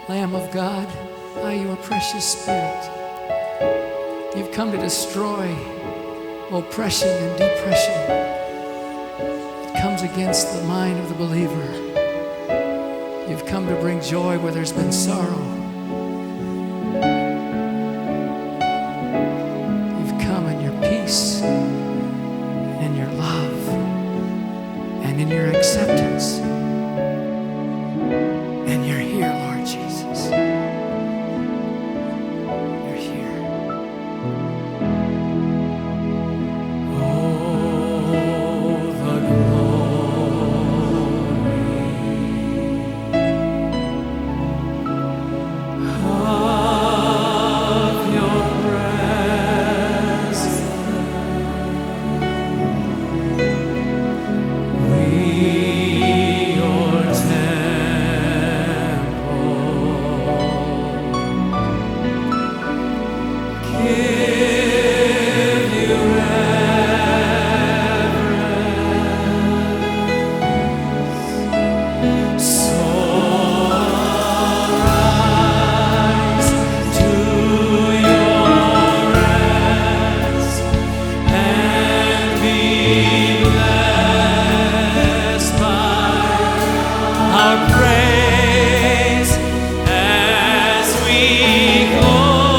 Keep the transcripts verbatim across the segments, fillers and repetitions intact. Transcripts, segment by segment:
Lamb of God, by your precious Spirit, you've come to destroy oppression and depression. It comes against the mind of the believer. You've come to bring joy where there's been sorrow. You've come in your peace, and in your love, and in your acceptance. And you're here, Lord Jesus. You're here. Oh, the glory of your presence. We, your give you reverence. So rise to your rest and be blessed by our praise as we go.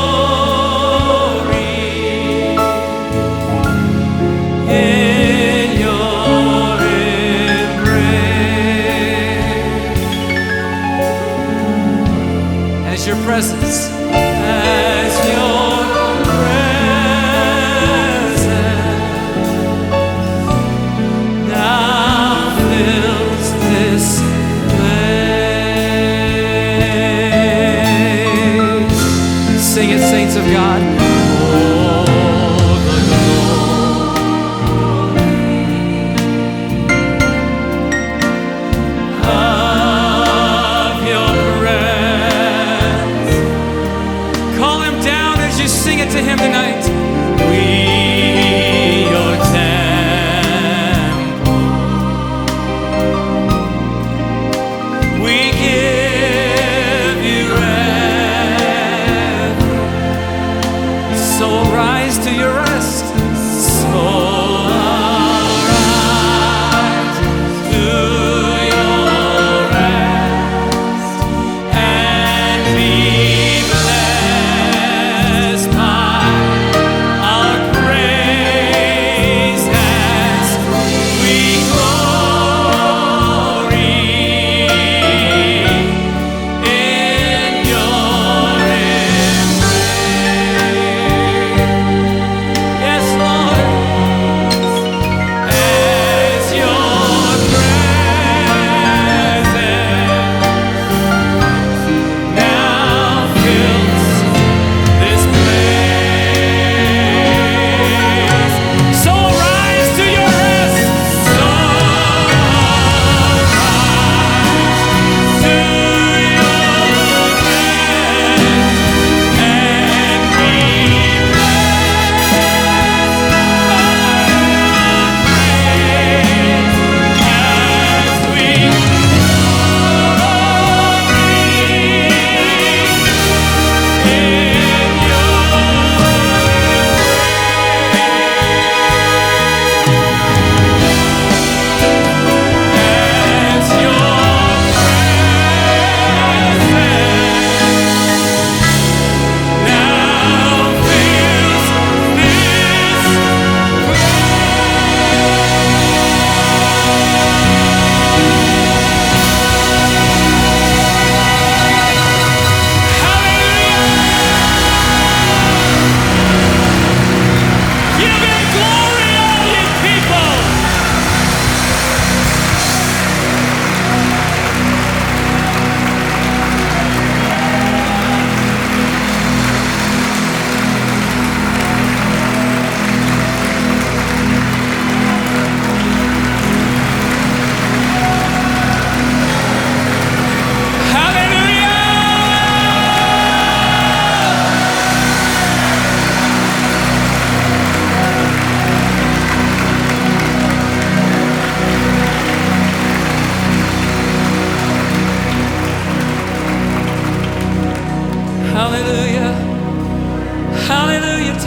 Your presence, as your presence now fills this place. Sing it, saints of God. Sing it to him tonight. We, your temple, we give you reverence.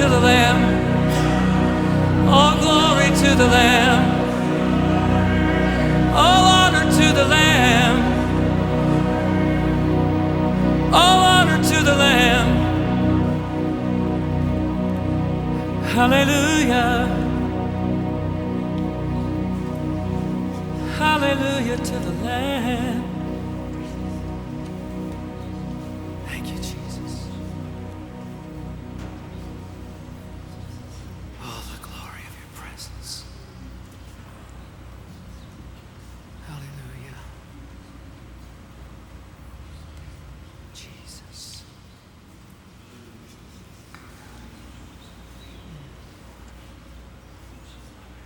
to the Lamb. All glory to the Lamb. All honor to the Lamb. All honor to the Lamb. Hallelujah. Hallelujah to the Lamb.